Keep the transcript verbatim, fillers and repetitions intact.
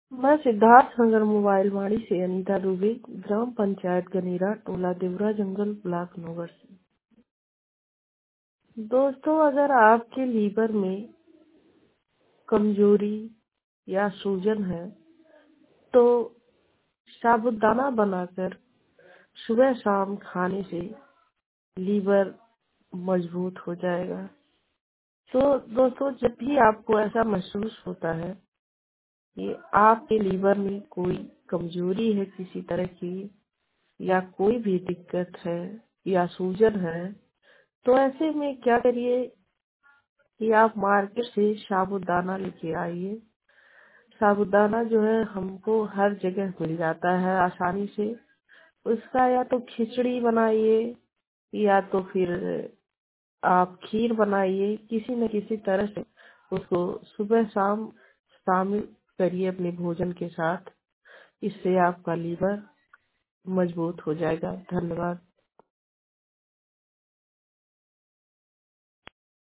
मैं सिद्धार्थ नगर मोबाइल वाणी से अनीता दुबे, ग्राम पंचायत गनीरा, टोला देवरा जंगल, ब्लॉक नगर से। दोस्तों, अगर आपके लीवर में कमजोरी या सूजन है तो साबूदाना बनाकर सुबह शाम खाने से लीवर मजबूत हो जाएगा। तो दोस्तों, जब भी आपको ऐसा महसूस होता है कि आपके लीवर में कोई कमजोरी है किसी तरह की, या कोई भी दिक्कत है या सूजन है, तो ऐसे में क्या करिए कि आप मार्केट से साबूदाना लेके आइए। साबूदाना जो है हमको हर जगह मिल जाता है आसानी से। उसका या तो खिचड़ी बनाइए या तो फिर आप खीर बनाइए, किसी न किसी तरह से उसको सुबह शाम शामिल करिए अपने भोजन के साथ। इससे आपका लीवर मजबूत हो जाएगा। धन्यवाद।